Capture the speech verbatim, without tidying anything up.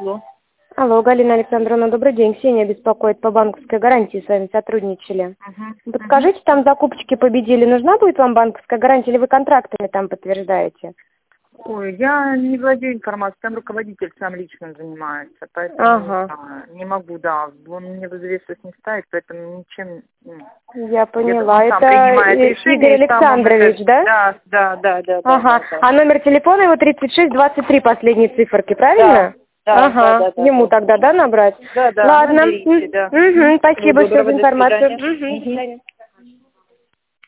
Алло. Алло, Галина Александровна, добрый день. Ксения беспокоит по банковской гарантии, с вами сотрудничали. Угу. Подскажите, там закупочки победили, нужна будет вам банковская гарантия или вы контрактами там подтверждаете? Ой, я не владею информацией, там руководитель сам лично занимается, поэтому Ага. а, не могу, да, он мне в известность не ставит, поэтому ничем... ну, Я поняла. Я думаю, он сам Это принимает И- решение, Игорь и сам он Александрович, это- да? Да, да, да, да, да, Ага. да, да. А номер телефона его тридцать шесть двадцать три, последние циферки, правильно? Да, да, Ага. да, да, Ему да. тогда, да, набрать? Да, да, Ладно. наберите, да. Мгм. Всего Спасибо, все доброго, за до информацию. свидания. Мгм. До Мгм. свидания.